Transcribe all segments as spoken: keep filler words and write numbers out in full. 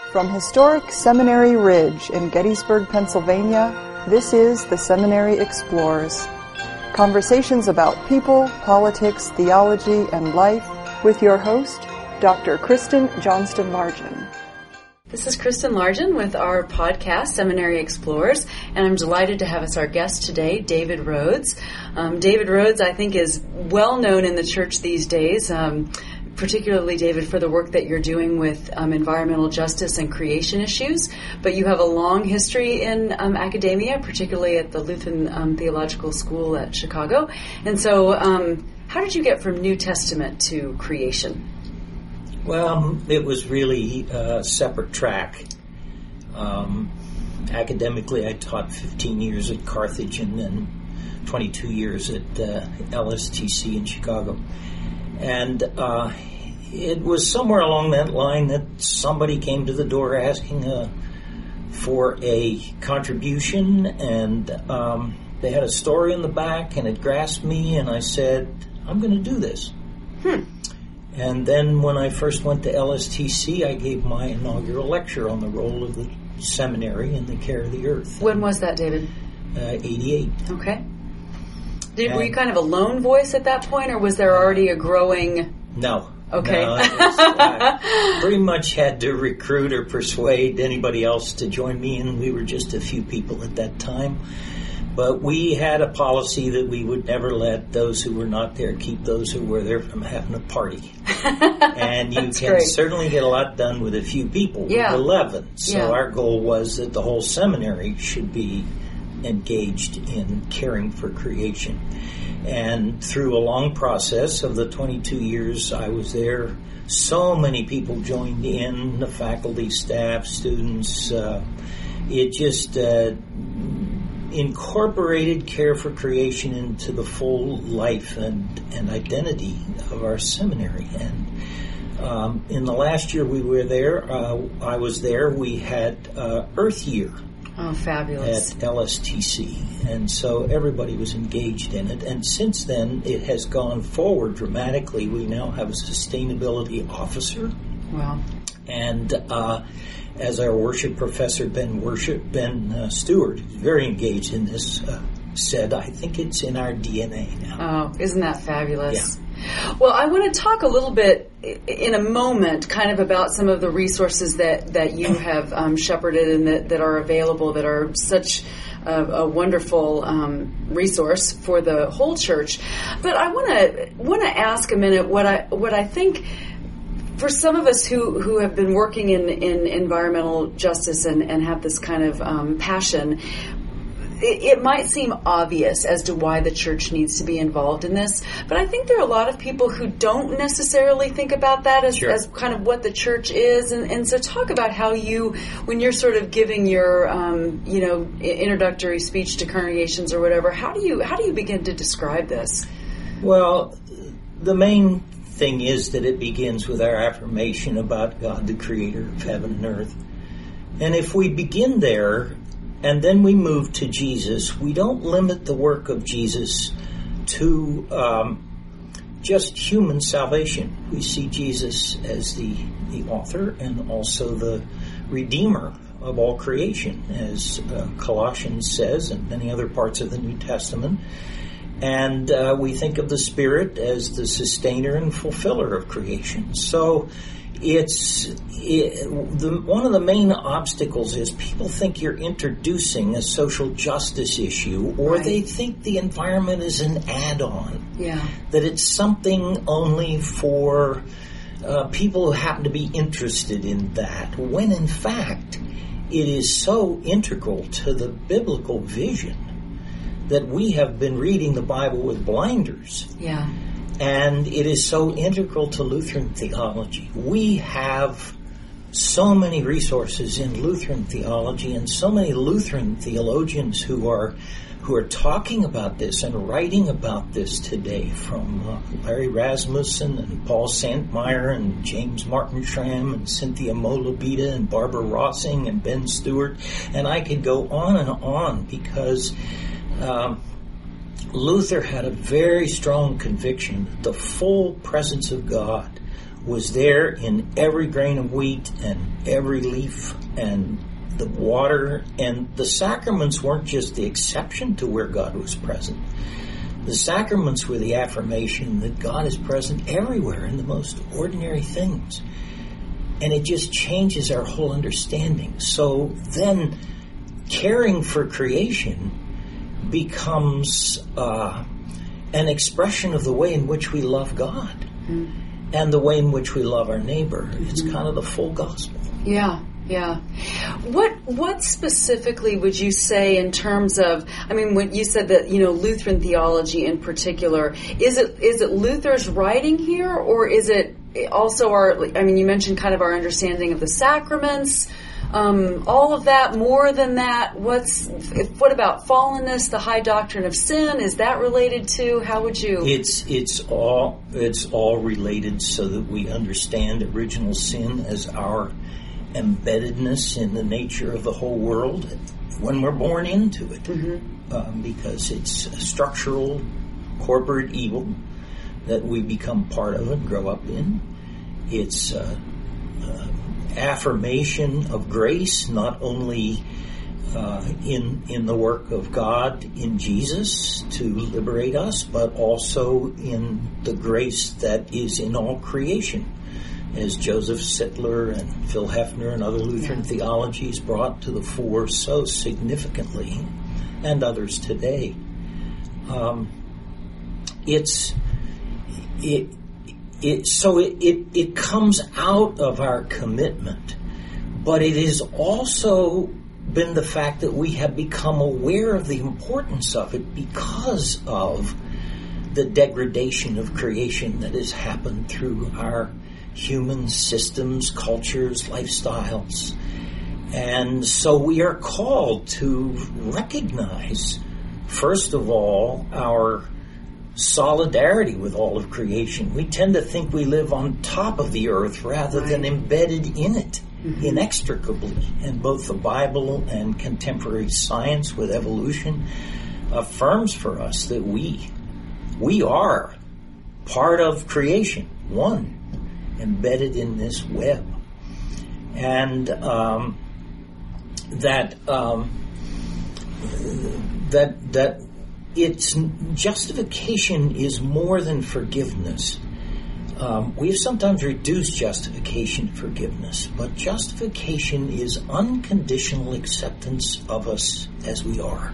From historic Seminary Ridge in Gettysburg, Pennsylvania, this is The Seminary Explores. Conversations about people, politics, theology, and life with your host, Doctor Kristen Johnston Largen. This is Kristen Largen with our podcast, Seminary Explores, and I'm delighted to have as our guest today, David Rhodes. Um, David Rhodes, I think, is well known in the church these days, um, particularly, David, for the work that you're doing with um, environmental justice and creation issues. But you have a long history in um, academia, particularly at the Lutheran um, Theological School at Chicago. And so, um, how did you get from New Testament to creation? Well, it was really a separate track. Um, academically, I taught fifteen years at Carthage and then twenty-two years at uh, L S T C in Chicago. And uh, it was somewhere along that line that somebody came to the door asking uh, for a contribution, and um, they had a story in the back, and it grasped me, and I said, I'm going to do this. Hmm. And then when I first went to L S T C, I gave my inaugural lecture on the role of the seminary in the care of the earth. When was that, David? Uh, eighty-eight. Okay. Did, were you kind of a lone voice at that point, or was there already a growing... No. Okay. No, was, I pretty much had to recruit or persuade anybody else to join me, and we were just a few people at that time. But we had a policy that we would never let those who were not there keep those who were there from having a party. And you can great. certainly get a lot done with a few people, yeah. with eleven. So yeah. our goal was that the whole seminary should be engaged in caring for creation. And through a long process of the twenty-two years I was there, so many people joined in, the faculty, staff, students. Uh, it just uh, incorporated care for creation into the full life and, and identity of our seminary. And um, in the last year we were there, uh, I was there, we had uh, Earth Year. Oh, fabulous. At L S T C. And so everybody was engaged in it. And since then, it has gone forward dramatically. We now have a sustainability officer. Wow. And uh, as our worship professor, Ben Worship, Ben uh, Stewart, who's very engaged in this, uh, said, I think it's in our D N A now. Oh, isn't that fabulous? Yeah. Well, I want to talk a little bit in a moment kind of about some of the resources that, that you have um, shepherded and that, that are available that are such a, a wonderful um, resource for the whole church. But I want to want to ask a minute what I what I think for some of us who, who have been working in, in environmental justice and, and have this kind of um, passion. It might seem obvious as to why the church needs to be involved in this, but I think there are a lot of people who don't necessarily think about that as, sure. as kind of what the church is. And, and so talk about how you, when you're sort of giving your, um, you know, introductory speech to congregations or whatever, how do you how do you begin to describe this? Well, the main thing is that it begins with our affirmation about God, the creator of heaven and earth. And if we begin there, and then we move to Jesus, we don't limit the work of Jesus to um, just human salvation. We see Jesus as the, the author and also the redeemer of all creation, as uh, Colossians says, and many other parts of the New Testament. And uh, we think of the Spirit as the sustainer and fulfiller of creation. So it's it, the, one of the main obstacles is people think you're introducing a social justice issue, or right. they think the environment is an add-on. Yeah. That it's something only for uh, people who happen to be interested in that, when in fact it is so integral to the biblical vision that we have been reading the Bible with blinders. Yeah. And it is so integral to Lutheran theology. We have so many resources in Lutheran theology and so many Lutheran theologians who are who are talking about this and writing about this today, from uh, Larry Rasmussen and Paul Santmeyer and James Martin Schramm and Cynthia Molabita and Barbara Rossing and Ben Stewart. And I could go on and on because um, Luther had a very strong conviction that the full presence of God was there in every grain of wheat and every leaf and the water, and the sacraments weren't just the exception to where God was present. The sacraments were the affirmation that God is present everywhere in the most ordinary things. And it just changes our whole understanding. So then caring for creation becomes uh, an expression of the way in which we love God mm. and the way in which we love our neighbor. Mm-hmm. It's kind of the full gospel. Yeah. Yeah. What what specifically would you say in terms of, I mean, when you said that, you know, Lutheran theology in particular, is it is it Luther's writing here, or is it also our, I mean, you mentioned kind of our understanding of the sacraments, um, all of that, more than that? What's, if, what about fallenness, the high doctrine of sin? Is that related to, how would you? It's, it's all, it's all related so that we understand original sin as our embeddedness in the nature of the whole world when we're born into it, mm-hmm. um, because it's a structural corporate evil that we become part of and grow up in. It's uh, uh, affirmation of grace, not only uh, in in the work of God in Jesus to liberate us, but also in the grace that is in all creation, as Joseph Sittler and Phil Hefner and other Lutheran yeah. theologies brought to the fore so significantly, and others today. Um, it's it it so it, it it comes out of our commitment, but it has also been the fact that we have become aware of the importance of it because of the degradation of creation that has happened through our human systems, cultures, lifestyles. And so we are called to recognize, first of all, our solidarity with all of creation. We tend to think we live on top of the earth rather right. than embedded in it mm-hmm. inextricably. And both the Bible and contemporary science with evolution affirms for us that we, we are part of creation, one, embedded in this web, and um, that um, that that its justification is more than forgiveness. Um, we have sometimes reduced justification to forgiveness, but justification is unconditional acceptance of us as we are.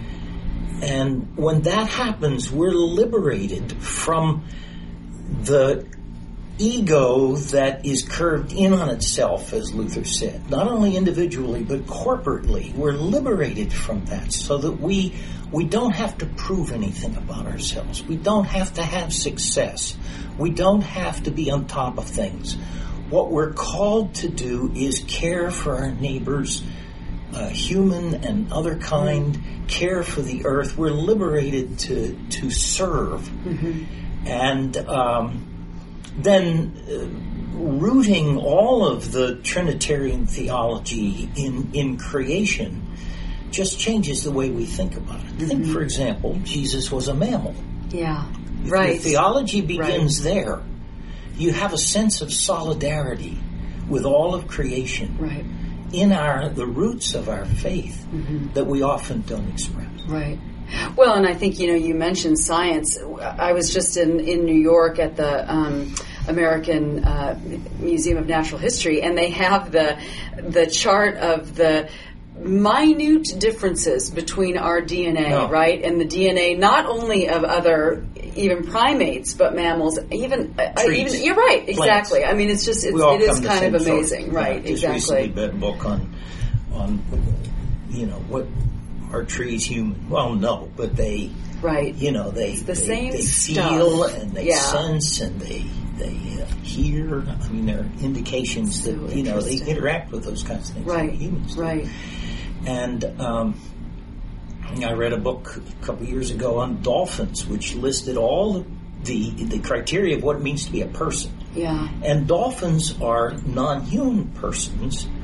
And when that happens, we're liberated from the ego that is curved in on itself, as Luther said, not only individually but corporately. We're liberated from that so that we we don't have to prove anything about ourselves. We don't have to have success. We don't have to be on top of things. What we're called to do is care for our neighbors, uh, human and other kind, care for the earth. We're liberated to to serve. Mm-hmm. And um then uh, rooting all of the Trinitarian theology in, in creation just changes the way we think about it. Mm-hmm. Think, for example, Jesus was a mammal. Yeah, if right. Your theology begins right. there. You have a sense of solidarity with all of creation right. in our the roots of our faith mm-hmm. that we often don't express. Right. Well, and I think, you know, you mentioned science. I was just in, in New York at the um, American uh, Museum of Natural History, and they have the the chart of the minute differences between our D N A, no. right, and the D N A not only of other even primates but mammals, even uh, even you're right, exactly. Plants. I mean, it's just it's, it is kind of amazing, source. right? Yeah, exactly. Just recently read a book on on you know what. Are trees human? Well, no, but they, right? You know, they it's the they, same they stuff. feel and they yeah. sense and they they uh, hear. I mean, there are indications so that you know they interact with those kinds of things. Right, like humans do. right. And um, I read a book a couple of years ago on dolphins, which listed all the the criteria of what it means to be a person. Yeah. And dolphins are non-human persons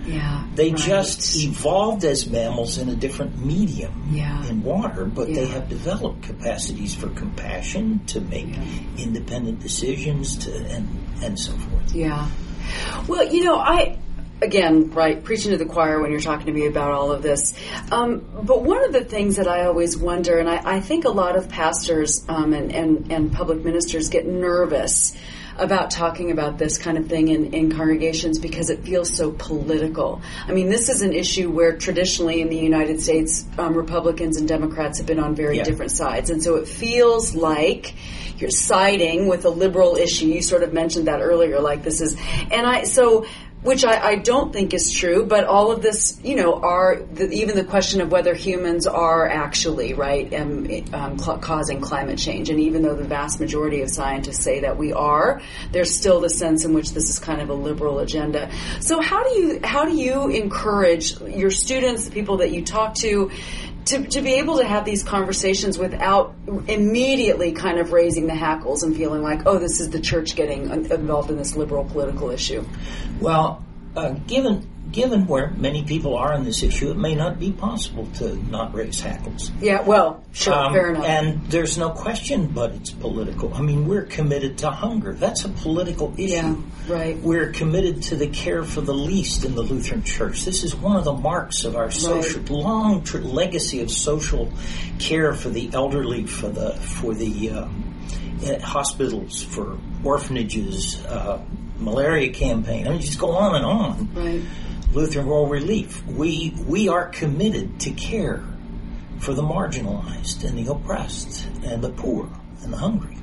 Yeah, they right. just evolved as mammals in a different medium yeah. in water, but yeah. they have developed capacities for compassion, to make yeah. independent decisions, to and and so forth. Yeah. Well, you know, I. Again, right, preaching to the choir when you're talking to me about all of this. Um, but one of the things that I always wonder, and I, I think a lot of pastors um, and, and, and public ministers get nervous about talking about this kind of thing in, in congregations because it feels so political. I mean, this is an issue where traditionally in the United States, um, Republicans and Democrats have been on very yeah. different sides. And so it feels like you're siding with a liberal issue. You sort of mentioned that earlier, like this is, and I, so, which I, I don't think is true, but all of this, you know, are the, even the question of whether humans are actually, right, um, um, cl- causing climate change. And even though the vast majority of scientists say that we are, there's still the sense in which this is kind of a liberal agenda. So how do you how do you encourage your students, the people that you talk to, To, to be able to have these conversations without immediately kind of raising the hackles and feeling like, oh, this is the church getting involved in this liberal political issue? Well, uh, given given where many people are on this issue, it may not be possible to not raise hackles. Yeah, well, sure, um, fair enough. And there's no question but it's political. I mean, we're committed to hunger. That's a political issue. Yeah, right. We're committed to the care for the least in the Lutheran Church. This is one of the marks of our social, right. long tr- legacy of social care for the elderly, for the for the um, hospitals, for orphanages, uh, malaria campaign. I mean, just go on and on. Right. Lutheran World Relief. We we are committed to care for the marginalized and the oppressed and the poor and the hungry.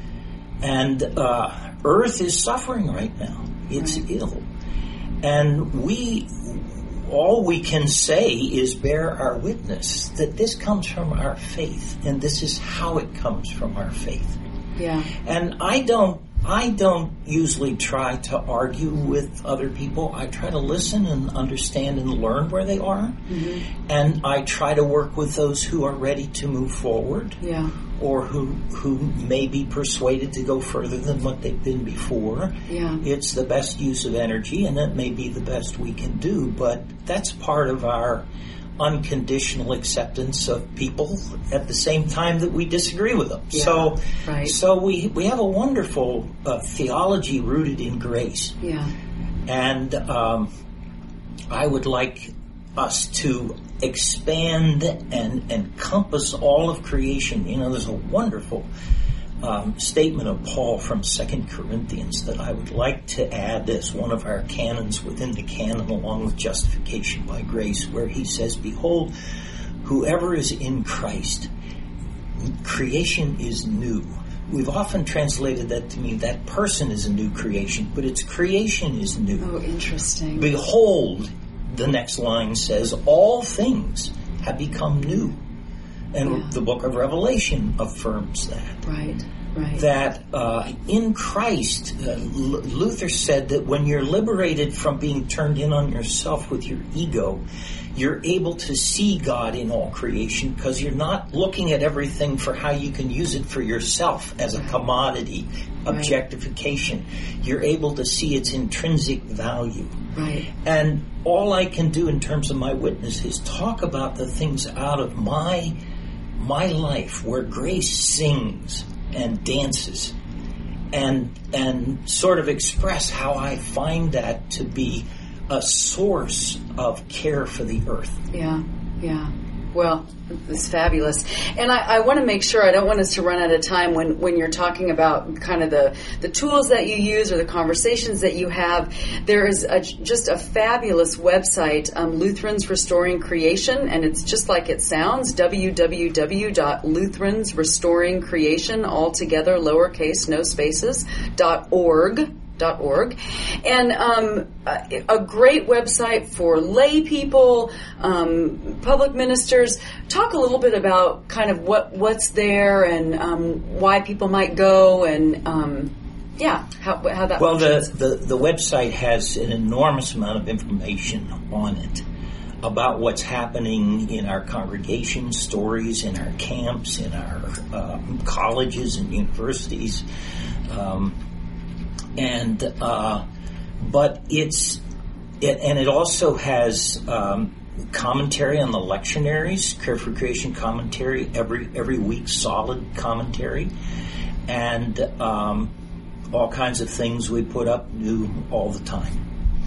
And uh, Earth is suffering right now. It's right. ill. And we, all we can say is bear our witness that this comes from our faith, and this is how it comes from our faith. Yeah. And I don't I don't usually try to argue with other people. I try to listen and understand and learn where they are. Mm-hmm. And I try to work with those who are ready to move forward. Yeah. Or who who may be persuaded to go further than what they've been before. Yeah. It's the best use of energy, and that may be the best we can do. But that's part of our unconditional acceptance of people at the same time that we disagree with them. Yeah, so right. so we we have a wonderful uh, theology rooted in grace. Yeah. And um, I would like us to expand and encompass all of creation. You know, there's a wonderful um, statement of Paul from Second Corinthians that I would like to add as one of our canons within the canon, along with justification by grace, where he says, "Behold, whoever is in Christ, creation is new." We've often translated that to mean that person is a new creation, but it's creation is new. Oh, interesting. Behold, the next line says, all things have become new. And yeah. the book of Revelation affirms that. Right, right. That uh, in Christ, uh, L- Luther said that when you're liberated from being turned in on yourself with your ego, you're able to see God in all creation because you're not looking at everything for how you can use it for yourself as a commodity, objectification. Right. You're able to see its intrinsic value. Right. And all I can do in terms of my witness is talk about the things out of my my life where grace sings and dances, and and sort of express how I find that to be a source of care for the earth. Yeah, yeah. Well, it's fabulous. And I, I want to make sure, I don't want us to run out of time when, when you're talking about kind of the, the tools that you use or the conversations that you have. There is a, just a fabulous website, um, Lutherans Restoring Creation, and it's just like it sounds, w w w dot lutherans restoring creation, all together, lowercase, no spaces, dot org. Dot org. And um, a, a great website for lay people, um, public ministers. Talk a little bit about kind of what, what's there and um, why people might go and um, yeah, how, how that Well, the, functions. the, the website has an enormous amount of information on it about what's happening in our congregations, stories in our camps, in our uh, colleges and universities. Um, And, uh, but it's, it, and it also has um, commentary on the lectionaries, Care for Creation commentary, every every week, solid commentary, and um, all kinds of things we put up new all the time.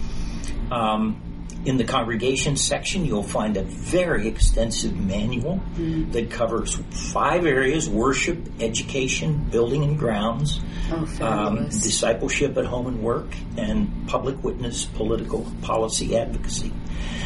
Um, in the congregation section, you'll find a very extensive manual mm-hmm. that covers five areas: worship, education, building and grounds, oh, um, discipleship at home and work, and public witness, political policy advocacy.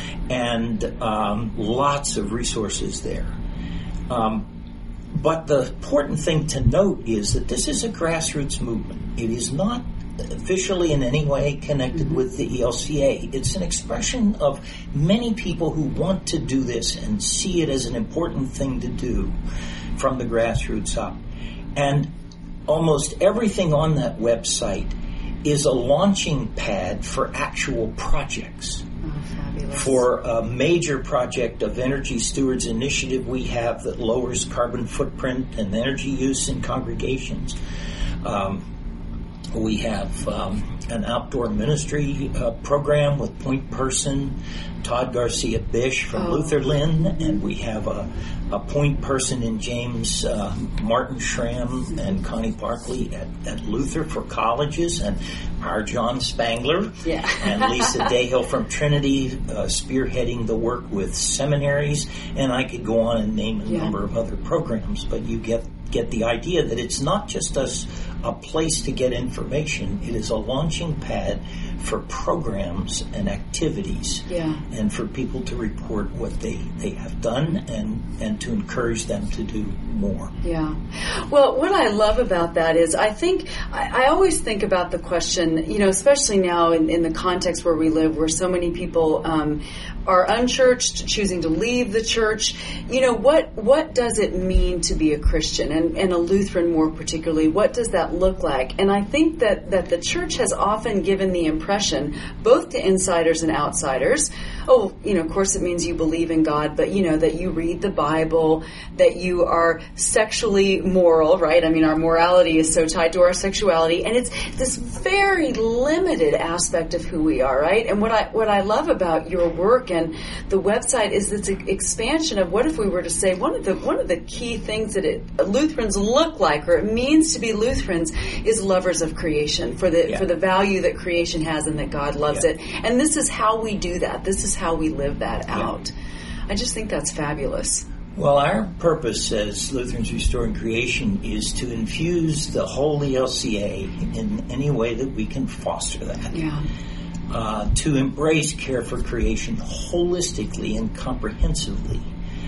And um, lots of resources there. Um, but the important thing to note is that this is a grassroots movement. It is not officially in any way connected mm-hmm. with the E L C A. It's an expression of many people who want to do this and see it as an important thing to do from the grassroots up. And almost everything on that website is a launching pad for actual projects. For a major project of Energy Stewards Initiative we have that lowers carbon footprint and energy use in congregations. Um, we have um, an outdoor ministry uh, program with point person Todd Garcia Bish from oh. Lutherland, and we have a, a point person in James uh, Martin Schramm and Connie Barkley at, at Luther for colleges, and our John Spangler yeah. and Lisa Dahill from Trinity uh, spearheading the work with seminaries, and I could go on and name a yeah. number of other programs, but you get get the idea that it's not just us a place to get information. It is a launching pad for programs and activities yeah. and for people to report what they, they have done and, and to encourage them to do more. Yeah. Well, what I love about that is I think, I, I always think about the question, you know, especially now in, in the context where we live, where so many people um, are unchurched, choosing to leave the church. You know, what what does it mean to be a Christian, and, and a Lutheran more particularly? What does that look like? And I think that, that the church has often given the impression, both to insiders and outsiders, oh, you know, of course it means you believe in God, but, you know, that you read the Bible, that you are sexually moral, right? I mean, our morality is so tied to our sexuality, and it's this very limited aspect of who we are, right? And what I what I love about your work and the website is this expansion of what if we were to say one of the one of the key things that it, Lutherans look like, or it means to be Lutherans, is lovers of creation, for the yeah. for the value that creation has and that God loves yeah. it. And this is how we do that. This is how we live that yeah. out. I just think that's fabulous. Well, our purpose as Lutherans Restoring Creation is to infuse the whole E L C A in any way that we can foster that. Yeah. Uh, to embrace care for creation holistically and comprehensively,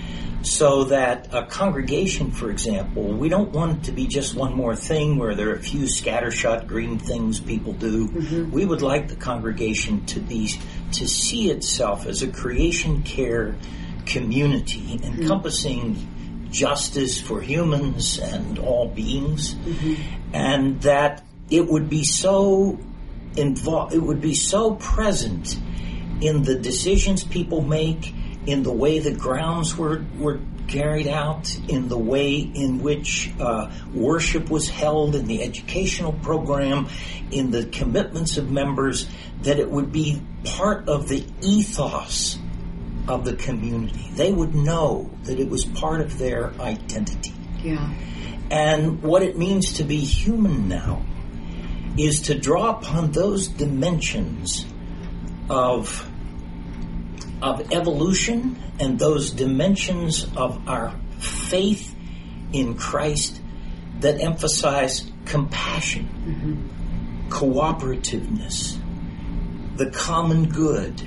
so that a congregation, for example, we don't want it to be just one more thing where there are a few scattershot green things people do. Mm-hmm. We would like the congregation to be to see itself as a creation care community mm-hmm. encompassing justice for humans and all beings, mm-hmm. and that it would be so involved, it would be so present in the decisions people make, in the way the grounds were, were carried out, in the way in which uh, worship was held, in the educational program, in the commitments of members, that it would be part of the ethos of the community. They would know that it was part of their identity. Yeah. And what it means to be human now is to draw upon those dimensions of of evolution and those dimensions of our faith in Christ that emphasize compassion, mm-hmm. cooperativeness, the common good.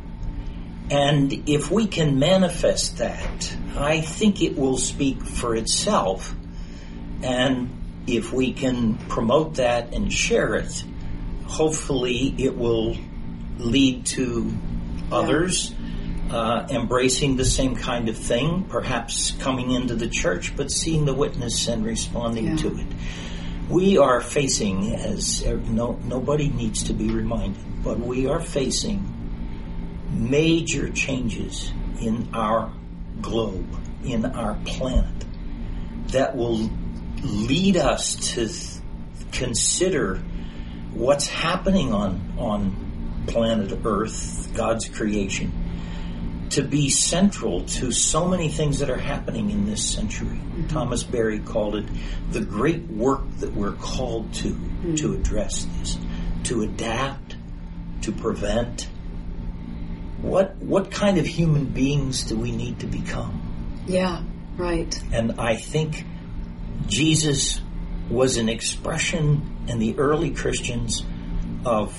And if we can manifest that, I think it will speak for itself. And if we can promote that and share it, hopefully it will lead to others uh, embracing the same kind of thing, perhaps coming into the church, but seeing the witness and responding yeah. to it. We are facing, as no, nobody needs to be reminded, but we are facing major changes in our globe, in our planet, that will lead us to th- consider what's happening on on planet Earth, God's creation, to be central to so many things that are happening in this century. Mm-hmm. Thomas Berry called it the great work that we're called to, mm-hmm. to address this, to adapt, to prevent. What what kind of human beings do we need to become? Yeah, right. And I think Jesus was an expression in the early Christians of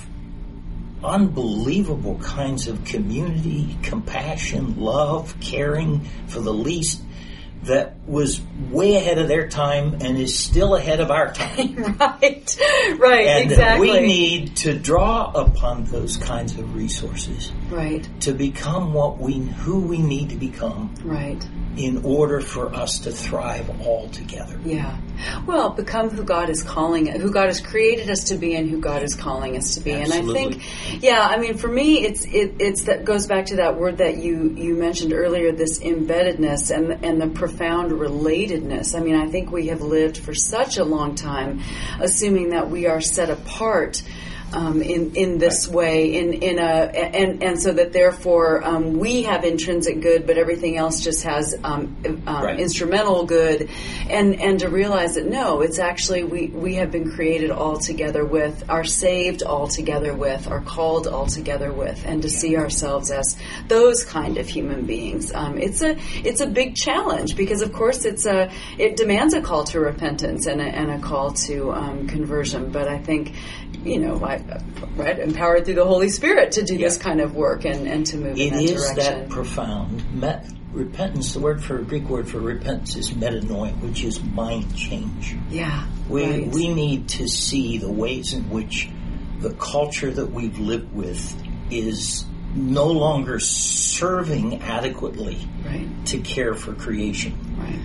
unbelievable kinds of community, compassion, love, caring for the least, that was way ahead of their time and is still ahead of our time. Right, right, and exactly. we need to draw upon those kinds of resources, right, to become what we, who we need to become, right, in order for us to thrive all together. Yeah. Well, become who God is calling it, who God has created us to be, and who God is calling us to be. Absolutely. And I think, yeah, I mean, for me, it's it, it's that goes back to that word that you you mentioned earlier, this embeddedness and and the profound relatedness. I mean, I think we have lived for such a long time, assuming that we are set apart. Um, in in this way, in in a and and so that therefore um, we have intrinsic good, but everything else just has um, um, right. instrumental good, and and to realize that no, it's actually we we have been created all together with, are saved all together with, are called all together with, and to see ourselves as those kind of human beings. Um, it's a it's a big challenge because of course it's a it demands a call to repentance and a, and a call to um, conversion. But I think, you know, I, right, empowered through the Holy Spirit to do yeah. this kind of work and, and to move it in that is direction. That profound. Met, repentance, the word for Greek word for repentance is metanoia, which is mind change. Yeah, we right. we need to see the ways in which the culture that we've lived with is no longer serving adequately right. to care for creation. Right.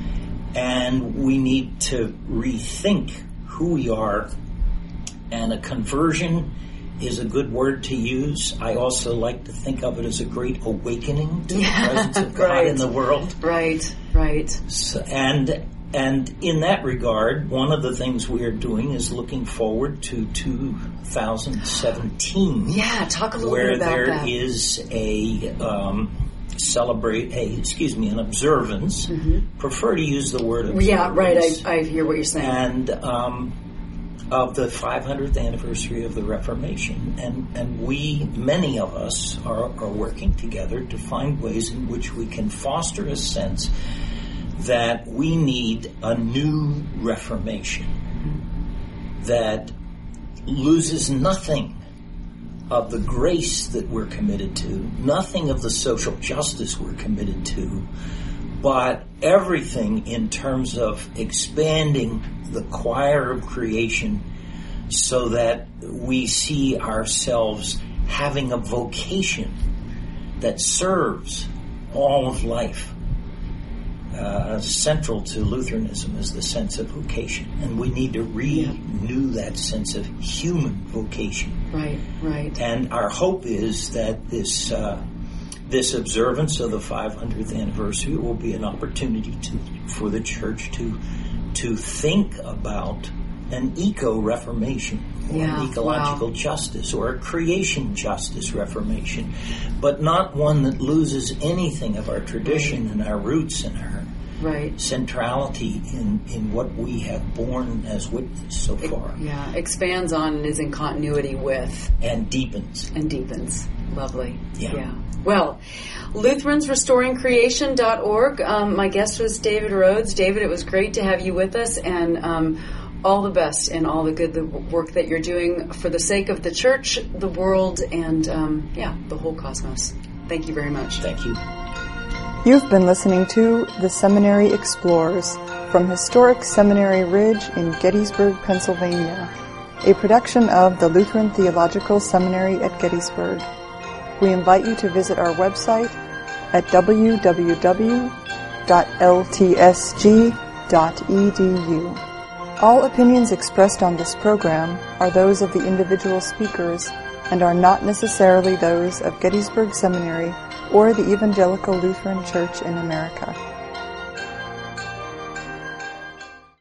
And we need to rethink who we are. And a conversion is a good word to use. I also like to think of it as a great awakening to yeah, the presence of God right. in the world. Right, right. So, and and in that regard, one of the things we are doing is looking forward to two thousand seventeen. Yeah, talk a little bit about that. Where there is a um, celebrate, a excuse me, an observance. Mm-hmm. Prefer to use the word observance. Yeah, right. I, I hear what you're saying. And um, of the five hundredth anniversary of the Reformation. And, and we, many of us, are, are working together to find ways in which we can foster a sense that we need a new Reformation that loses nothing of the grace that we're committed to, nothing of the social justice we're committed to, but everything in terms of expanding the choir of creation so that we see ourselves having a vocation that serves all of life. Uh, central to Lutheranism is the sense of vocation, and we need to renew yeah. that sense of human vocation. Right, right. And our hope is that this uh, this observance of the five hundredth anniversary will be an opportunity to for the Church to to think about an eco-reformation, or yeah, an ecological wow. justice, or a creation justice reformation, but not one that loses anything of our tradition and our roots and our right. centrality in, in what we have borne as witness so far. It, yeah, expands on and is in continuity with. And deepens. And deepens. Lovely. Yeah. yeah. Well, Lutherans Restoring Creation dot org. Um, my guest was David Rhodes. David, it was great to have you with us, and um, all the best in all the good the work that you're doing for the sake of the church, the world, and um, yeah, the whole cosmos. Thank you very much. Thank you. You've been listening to The Seminary Explores from historic Seminary Ridge in Gettysburg, Pennsylvania, a production of the Lutheran Theological Seminary at Gettysburg. We invite you to visit our website at w w w dot l t s g dot e d u. All opinions expressed on this program are those of the individual speakers and are not necessarily those of Gettysburg Seminary or the Evangelical Lutheran Church in America.